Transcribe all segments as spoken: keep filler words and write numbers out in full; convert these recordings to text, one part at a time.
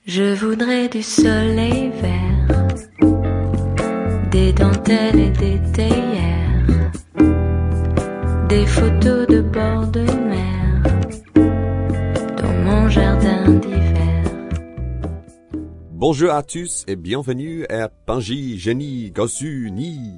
Je voudrais du soleil vert, des dentelles et des théières, des photos de bord de mer, dans mon jardin d'hiver. Bonjour à tous et bienvenue à Panji, Jenny, Gossu, Ni.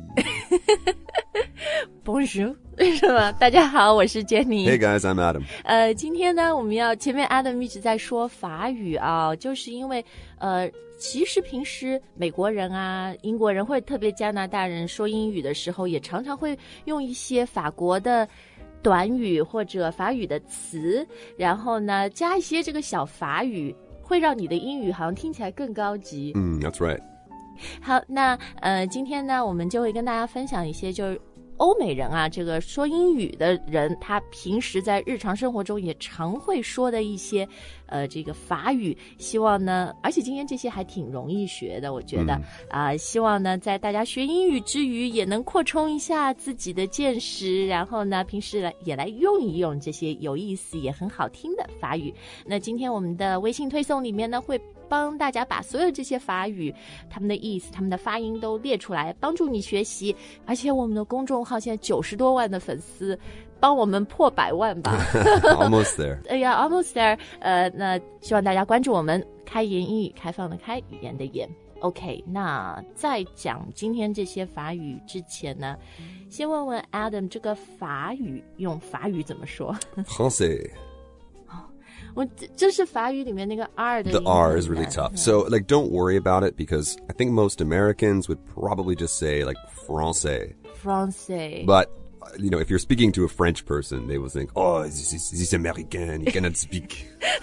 Bonjour 是吗？大家好，我是 Jenny。 Hey guys, I'm Adam. 呃，今天呢，我们要前面 Adam 一直在说法语啊，就是因为呃，其实平时美国人啊、英国人或者特别加拿大人说英语的时候，也常常会用一些法国的短语或者法语的词，然后呢，加一些这个小法语，会让你的英语好像听起来更高级。 Mm, that's right. 好，那呃，今天呢，我们就会跟大家分享一些就是欧美人啊，这个说英语的人，他平时在日常生活中也常会说的一些呃这个法语，希望呢，而且今天这些还挺容易学的，我觉得啊、嗯呃，希望呢在大家学英语之余，也能扩充一下自己的见识，然后呢平时来也来用一用这些有意思也很好听的法语。那今天我们的微信推送里面呢，会帮大家把所有这些法语他们的意思他们的发音都列出来，帮助你学习。而且我们的公众号现在九十多万的粉丝，帮我们破百万吧 Almost there. 哎呀 almost there。 呃，那希望大家关注我们开言英语，开放的开，语言的言。 OK， 那在讲今天这些法语之前呢，先问问 Adam， 这个法语用法语怎么说？ Français. 我这是法语里面那个 R 的 The R is really tough. So, like, don't worry about it because I think most Americans would probably just say, like, français. Français. But, you know, if you're speaking to a French person, they will think, oh, this is, this is American, he cannot speak.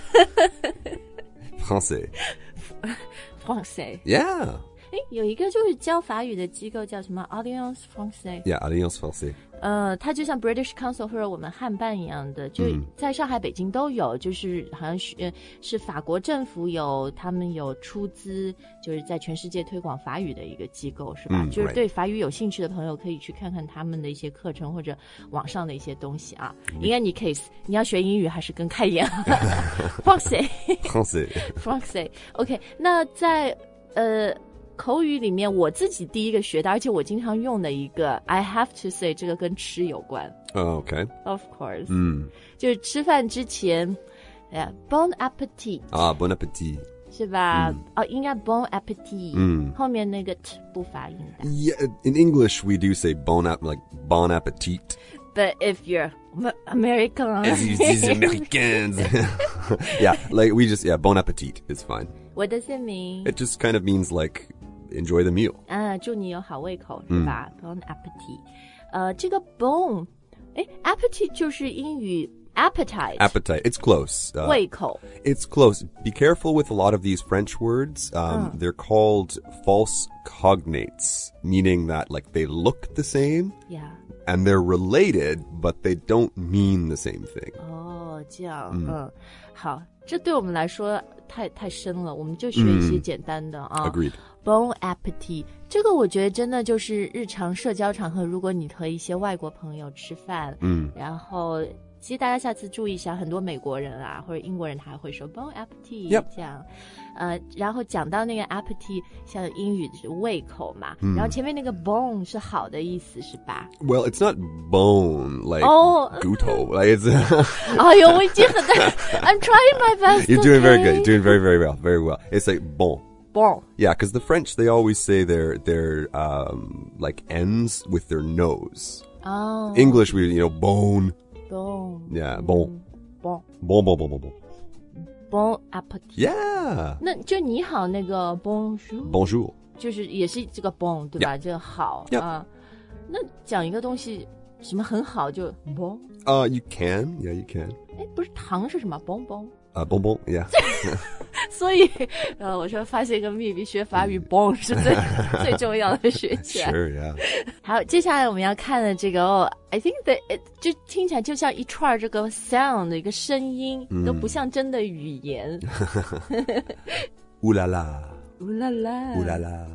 Français. Français. Yeah. 诶，有一个就是教法语的机构叫什么 Alliance Française。 Yeah, Alliance Française. 呃，它就像 British Council 或者我们汉办一样的，就在上海、北京都有，就是好像是是法国政府有，他们有出资，就是在全世界推广法语的一个机构，是吧？ 嗯， 就是对法语有兴趣的朋友可以去看看他们的一些课程或者网上的一些东西啊。In any case，你要学英语还是跟开言Français Français. Français。 OK， 那在呃。口语里面我自己第一个学的，而且我经常用的一个 I have to say， 这个跟吃有关。 Oh, okay. Of course. 嗯， 就是吃饭之前 yeah, Bon appetit. 啊 Bon appetit. 是吧？ 嗯、 哦，应该 Bon appetit。 嗯， 后面那个 t 不发音的。 Yeah, in English we do say bon app like bon appetit. But if you're American, These Americans. Yeah, like we just yeah, bon appetit is fine. What does it mean? It just kind of means like enjoy the meal. 啊，祝你有好胃口，是吧？ Bon appetit。 呃，这个 bon， 哎 ，appetit 就是英语 appetite。 Appetite. It's close. Uh, 胃口。 It's close. Be careful with a lot of these French words. Um, Oh. They're called false cognates, meaning that like they look the same Yeah. and they're related, but they don't mean the same thing. 哦，这样，嗯，嗯好，这对我们来说太太深了，我们就学一些简单的啊。 Agreed. Bon appetit， 这个我觉得真的就是日常社交场合，如果你和一些外国朋友吃饭， 嗯， 然后其实大家下次注意一下，很多美国人啊或者英国人他还会说 Bon appetit， Yep. 这样，呃，然后讲到那个 appetite， 像英语是胃口嘛， 嗯、 然后前面那个 bon 是好的意思是吧？ Well, it's not bone like Oh. guto. Like it's 哎呦，我已经很在 I'm trying my best. You're doing very okay? good. You're doing very, very well. Very well. It's like bon. Bon. Yeah, because the French, they always say their, their, um, like ends with their nose. Oh. English, we, you know, bone. Bon. Yeah, bon. Bon. Bon, bon, bon, bon, bon. Bon appetit. Yeah. 那就你好那个 bonjour， Bonjour. 就是也是这个 bon 对吧？ Yeah. 这个好 Yeah. 啊。那讲一个东西什么很好就 bon， Uh, you can. Yeah, you can. 哎，不是糖是什么 bon bon？ Uh, bon, bon. Yeah. 所以呃，我说发现一个秘密，学法语 bon 是最最重要的学起来。 Sure, yeah. 好，接下来我们要看的这个哦 I think that it 就听起来就像一串这个 sound 的一个声音，都不像真的语言。 Ooh la la. Ooh la la. Ooh la la.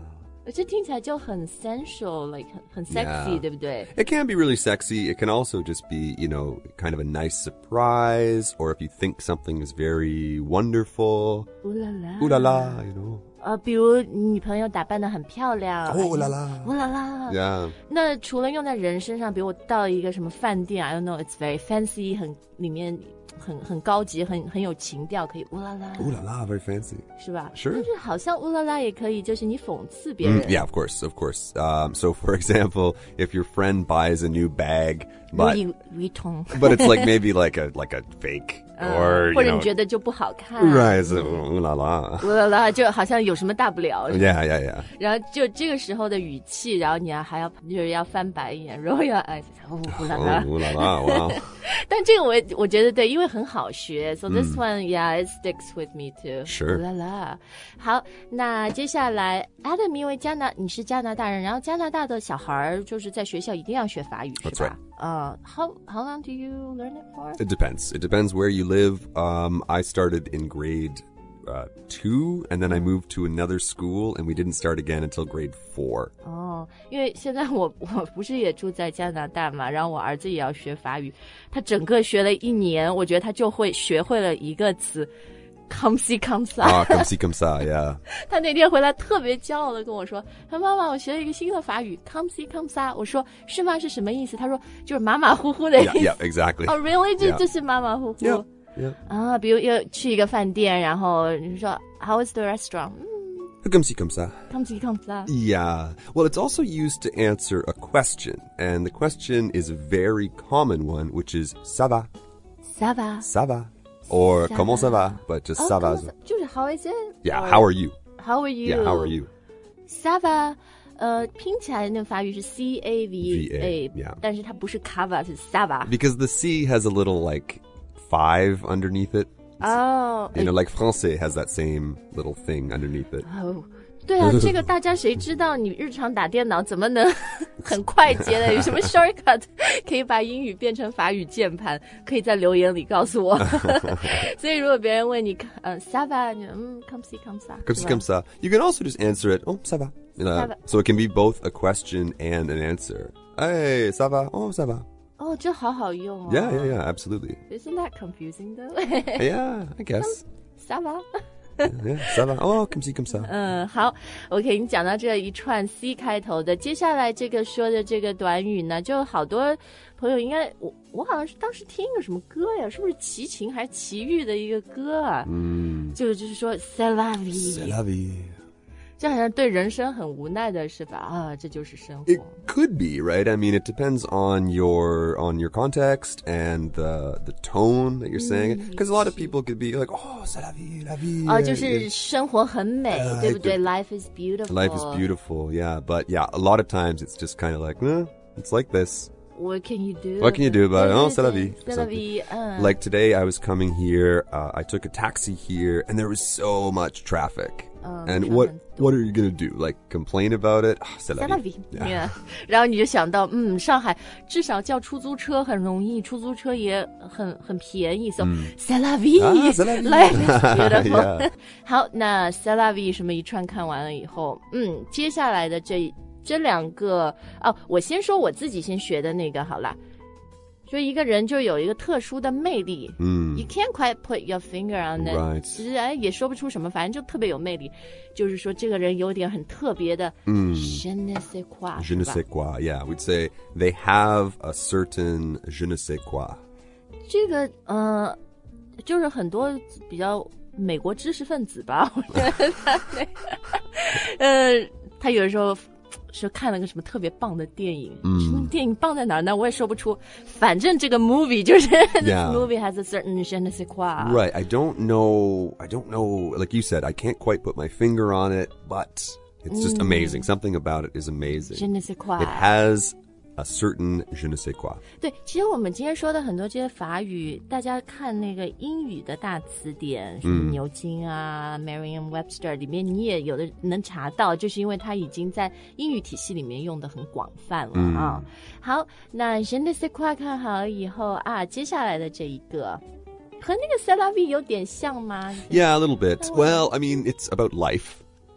这听起来就很 sensual, like 很, 很 sexy, Yeah. 对不对？ It can be really sexy. It can also just be, you know, kind of a nice surprise, or if you think something is very wonderful. Ooh la la. Ooh la la, you know. 呃，比如女朋友打扮得很漂亮。 Oh la la. Ooh la la. Yeah. 那除了用在人身上，比如我到一个什么饭店 I don't know, it's very fancy, 很里面很很高级，很很有情调，可以乌拉拉 Ooh la la, very fancy. 是吧 Sure. 但是好像乌拉拉也可以，就是你讽刺别人。 Mm, yeah, of course, of course. Um, so, for example, if your friend buys a new bag, but Louis Vuitton but it's like maybe like a like a fake, or 或 you 者你 know, 觉得就不好看 right? So, ooh la la. 乌拉拉就好像有什么大不了 Yeah, yeah, yeah. 然后就这个时候的语气，然后你要还要就是要翻白眼，然后要哎乌拉 Oh, 拉 ooh la la. Wow. 但这个我我觉得对，因为很好学 ，so this one yeah it sticks with me too。 Sure 啦啦，好，那接下来 Adam 因为加拿你是加拿大人，然后加拿大的小孩儿就是在学校一定要学法语，是 That's 吧？啊、uh, how how long do you learn it for? It depends. It depends where you live. Um, I started in grade uh, two, and then I moved to another school, and we didn't start again until grade four. 哦，因为现在我我不是也住在加拿大嘛，然后我儿子也要学法语，他整个学了一年，我觉得他就会学会了一个词 ，comme ci comme ça。 Ah, comme ci comme ça, yeah. 他那天回来特别骄傲的跟我说：“他妈妈，我学了一个新的法语 ，comme ci comme ça。”我说：“是吗？是什么意思？”他说：“就是马马虎虎的意 Yeah, 思。” yeah, exactly. 哦、oh,，really？ 这 Yeah. 就是马马虎虎。 Yeah, yeah. 啊，比如要去一个饭店，然后你说 How is the restaurant？ 嗯 Comme ci comme ça. ，comme ci comme ça。 Yeah. Well, it's also used to answer a question, and the question is a very common one, which is ça va, Ça va？ ça va, or Ça comment ça va, va. but just 哦 ça va. ，comment ça- 就是 How is it？ Yeah, Or how are you? How are you？ Yeah, how are you? Ça va？呃，拼起来那个法语是 C A V A， yeah. 但是它不是 cava，是 ça va。 Because the C has a little like five underneath it. 哦， You know, like Francais has that same little thing underneath it. 哦，对啊，这个大家谁知道？你日常打电脑怎么能很快捷的？有什么 shortcut 可以把英语变成法语键盘？可以在留言里告诉我。所以如果别人问你，呃 ça va， 你嗯 comme ci comme ça， Comme ci comme ça. You can also just answer it, oh, ça va. You know, Ça va. so it can be both a question and an answer. Hey, ça va? Oh, ça va. 哦，这好好用哦。 Yeah, yeah, yeah, absolutely. Isn't that confusing though? Yeah, I guess. ça va？ Yeah, ça va. Oh, comme ci comme ça. 嗯，好 ，OK，你讲到这一串 C 开头的，接下来这个说的这个短语呢，就好多朋友应该，我我好像是当时听一个什么歌呀，是不是齐秦还是齐豫的一个歌啊？嗯，就就是说 c'est la vie， C'est la vie. 这好像对人生很无奈的是吧？啊，这就是生活。 It could be, right? I mean, it depends on your on your context and the the tone that you're saying it. Because a lot of people could be like, "Oh, c'est la vie, la vie." 哦，就是生活很美，对不对 ？Life is beautiful. Life is beautiful, yeah. But yeah, a lot of times it's just kind of like, eh, it's like this. What can you do? What can you do about it? Oh, c'est la vie. C'est la vie. 嗯 Like today, I was coming here. Uh, I took a taxi here, and there was so much traffic. And what what are you gonna do? Like complain about it? Oh, c'est la C'est la vie. vie. Yeah. 然后你就想到，嗯，上海至少叫出租车很容易，出租车也很很便宜，so c'est la vie. 啊，c'est la vie. Life is beautiful. Yeah. 好，那 c'est la vie 什么一串看完了以后，嗯，接下来的这这两个哦，我先说我自己先学的那个好了。就一个人就有一个特殊的魅力，嗯 ，You can't quite put your finger on it， Right. 其实哎也说不出什么，反正就特别有魅力。就是说这个人有点很特别的，嗯 ，je ne sais quoi， Je ne sais quoi. Yeah, we'd say they have a certain je ne sais quoi. 这个呃，就是很多比较美国知识分子吧，我觉得他那个，呃，他有的时候。是看了个什么特别棒的电影，嗯，什么电影棒在哪儿呢？我也说不出。反正这个 movie 就是 Yeah. this movie has a certain je ne sais quoi. Right. I don't know. I don't know. Like you said, I can't quite put my finger on it, but it's just amazing. Something about it is amazing. Je ne sais quoi. It has a certain je ne sais quoi. 对，其实我们今天说的很多这些法语，大家看那个英语的大词典，什么牛津啊、Merriam-Webster 里面，你也有的能查到，就是因为它已经在英语体系里面用的很广泛了啊。好，那 je ne sais quoi 看好了以后啊，接下来的这一个和那个 c'est la vie 有点像吗？ Yeah, a little bit. Well, I mean, it's about life.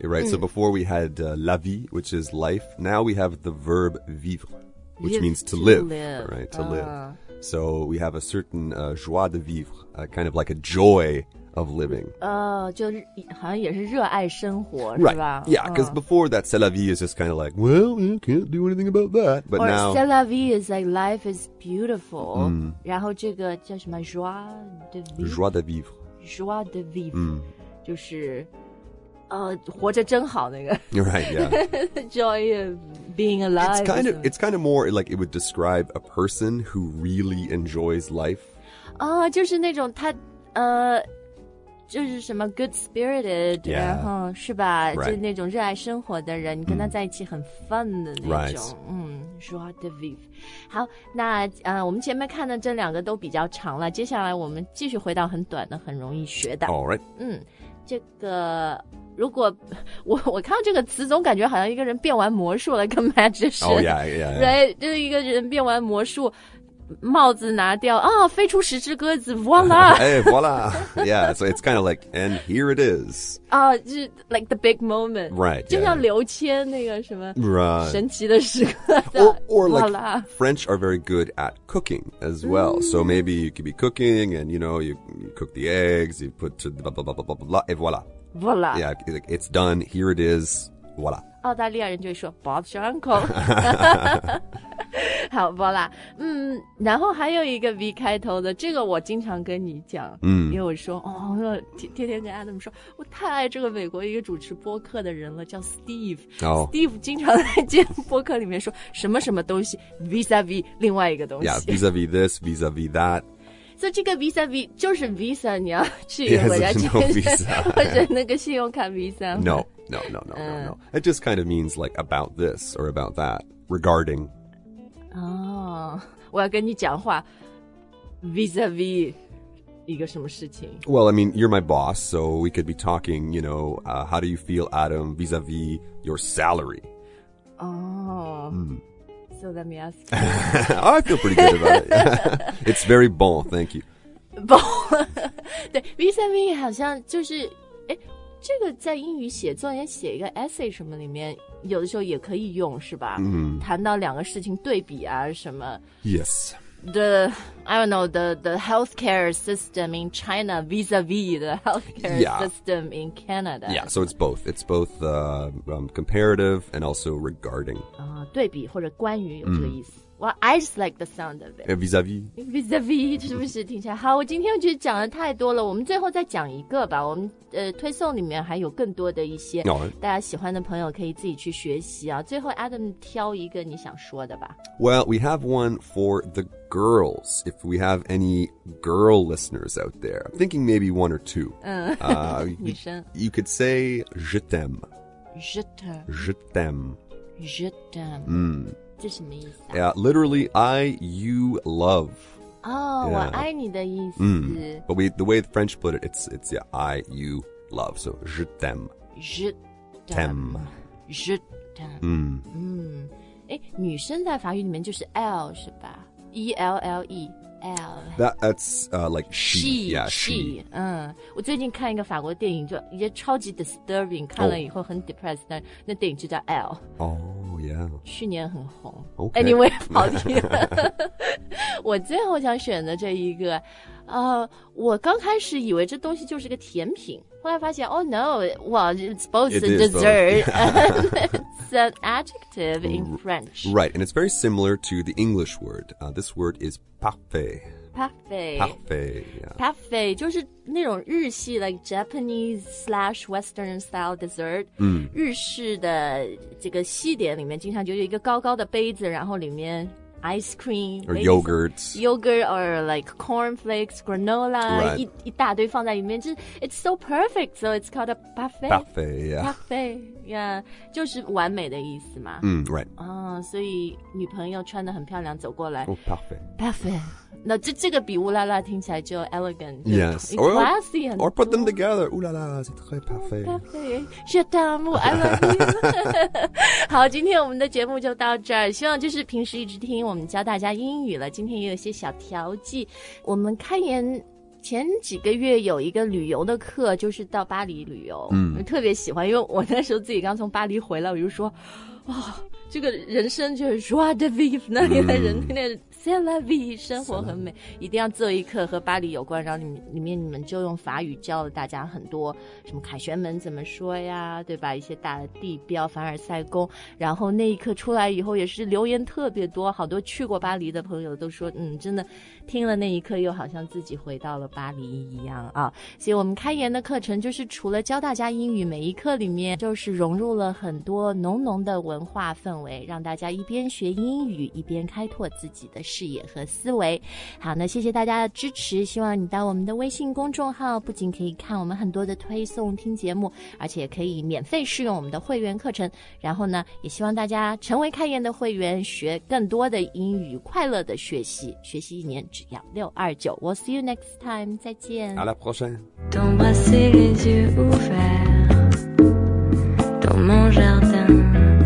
right? So before we had uh, la vie, which is life. Now we have the verb vivre, which Vive, means to, to live, live. right? To Ah. live. So we have a certain uh, joie de vivre, uh, kind of like a joy of living. 呃，就好像也是热爱生活，是 Right. 吧 Yeah, because 嗯 before that, c'est la vie is just kind of like, well, you can't do anything about that. But Or now, c'est la vie is like life is beautiful、 嗯、 然后这个叫什么 joie de vivre joie de vivre. joie de vivre、 嗯就是呃活着真好那个 You're right, yeah. joy of being alive. It's kind of it's kind of more like it would describe a person who really enjoys life. 啊、就是那种他呃。就是什么 good spirited，、 Yeah. 然后是吧 Right. 就是那种热爱生活的人，你跟他在一起很 fun 的那种 Right. 嗯 joie de vivre。好，那呃我们前面看的这两个都比较长了，接下来我们继续回到很短的，很容易学的。 All right. 嗯，这个如果我我看到这个词，总感觉好像一个人变完魔术了，跟 magician。 Oh yeah, yeah. yeah. right， 就是一个人变完魔术，帽子拿掉啊，飞出十只鸽子，voila！ Hey, voila. Yeah, so it's kind of like, and here it is. 啊，就是 like the big moment， Right, 就 yeah. 像刘谦那个什么 Right. 神奇的时刻 Or, or like voila French are very good at cooking as well. So maybe you could be cooking and, you know, you, you cook the eggs, you put to blah, blah, blah, blah, blah, blah, et voila. voila， Yeah, like, it's done. Here it is. Voila. 澳大利亚人就会说 Bob's your uncle 好 voila， 嗯，然后还有一个 V 开头的，这个我经常跟你讲， 嗯因为我说哦，天天天跟 Adam 说，我太爱这个美国一个主持播客的人了，叫 Steve。 Oh. Steve 经常在节目播客里面说什么什么东西 vis-a-vis 另外一个东西。 Yeah, vis-a-vis this, vis-a-vis that. 所以这个 visa-vis 就是 visa， 你要去一个 Yes, 国家 no 去 visa. 或者那个信用卡 visa。 No, no, no, no, no, no. It just kind of means like about this or about that, regarding. 哦，我要跟你讲话 vis-a-vis 一个什么事情。 Well, I mean, you're my boss, so we could be talking, you know, uh, how do you feel, Adam, vis-a-vis your salary? 哦、So let me ask you. Oh, I feel pretty good about it. It's very bon, thank you. 不，对 vis-a-vis 好像就是哎。这个在英语写作业写一个 essay 什么里面，有的时候也可以用，是吧？嗯，谈到两个事情对比啊，什么 Yes. the I don't know the the healthcare system in China vis-a-vis the healthcare Yeah. system in Canada. Yeah, so it's both. It's both uh, um, comparative and also regarding. 啊、对比或者关于有这个意思。Well, I just like the sound of it. Uh, vis-a-vis. vis-a-vis 是不是听起来好？我今天我觉得讲的太多了，我们最后再讲一个吧。我们呃推送里面还有更多的一些 Alright. 大家喜欢的朋友可以自己去学习啊。最后 Adam 挑一个你想说的吧。 Well, we have one for the girls. If we have any girl listeners out there, I'm thinking maybe one or two. Uh, 女 you, 生 you could say je t'aime. Je t'aime, Je t'aime. je t'aime， Mm. 这什么意思啊？ Yeah, literally, I, you, love. 哦， Yeah. 我爱你的意思。 Mm. But we, the way the French put it, it's, it's yeah, I, you, love. So je t'aime. Je T'aime. Je t'aime。 Mm. 嗯，哎，女生在法语里面就是 L 是吧 ？E L L E L。 That, that's uh, like she. She, Yeah, she， she. 嗯，我最近看一个法国电影，就也超级 disturbing， 看了以后很 depressed，、但那电影就叫 L， Oh, yeah. 去年很红。 Okay. Anyway， 跑题了。我最后想选的这一个，呃，我刚开始以为这东西就是个甜品，后来发现，Oh no，well it's both It a is both. dessert and it's an adjective in French. Right, and it's very similar to the English word. Uh, this word is parfait. Parfait. Parfait, yeah. Parfait 就是那种日系 like Japanese slash Western style dessert， 嗯， 日式的这个西点里面经常就有一个高高的杯子，然后里面 ice cream Or maybe yogurts. yogurt or like cornflakes, granola， Right. 一一大堆放在里面，就是 it's so perfect, so it's called a parfait. Parfait, yeah. Parfait, yeah， 就是完美的意思嘛。 Mm, right. 啊、所以女朋友穿得很漂亮走过来 Oh, parfait. ，parfait。那这这个比乌拉拉听起来就 elegant， 就 Yes. 很 classy 很 or put them 多 together. Ooh la la, c'est très parfait. Parfait, je t'aime, I love you 好，今天我们的节目就到这儿，希望就是平时一直听我们教大家英语了，今天也有一些小调剂，我们开言前几个月有一个旅游的课，就是到巴黎旅游，嗯，我特别喜欢，因为我那时候自己刚从巴黎回来，我就说，哦，这个人生就是 joie de vivre， 那里的人那个 c'est la vie， 生活很美，一定要做一课和巴黎有关，然后里面里面你们就用法语教了大家很多，什么凯旋门怎么说呀，对吧？一些大的地标，凡尔赛宫，然后那一课出来以后也是留言特别多，好多去过巴黎的朋友都说，嗯，真的听了那一课又好像自己回到了巴黎一样啊。所以我们开研的课程就是除了教大家英语，每一课里面就是融入了很多浓浓的文化氛围，让大家一边学英语一边开拓自己的视野和思维。好，那谢谢大家的支持，希望你到我们的微信公众号，不仅可以看我们很多的推送听节目，而且可以免费试用我们的会员课程，然后呢也希望大家成为开研的会员，学更多的英语，快乐的学习，学习一年只要六二九。 We'll see you next time， 再见。 À la prochaine. T'embrasser les yeux ouverts dans mon jardin.